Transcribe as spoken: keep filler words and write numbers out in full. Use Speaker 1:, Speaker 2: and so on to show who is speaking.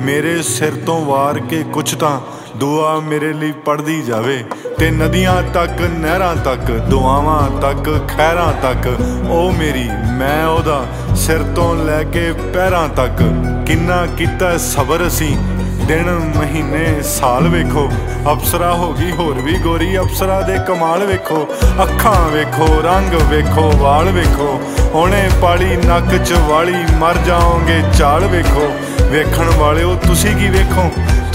Speaker 1: मेरे सिर तो वार के कुछ तां दुआ मेरे लिए पढ़दी जावे ते नदियां तक नहरां तक दुआवां तक खैरां तक ओ मेरी मैं ओदा सिर तो लैके पैरां तक किन्ना कीता सबर असीं दिन महीने साल वेखो अप्सरा हो गई होर भी गोरी अप्सरा दे कमाल वेखो अखां वेखो रंग वेखो वाल वेखो हुणे पाली नक च वाली मर जाओगे चाल वेखो वेखण वालिओ तुसी की वेखो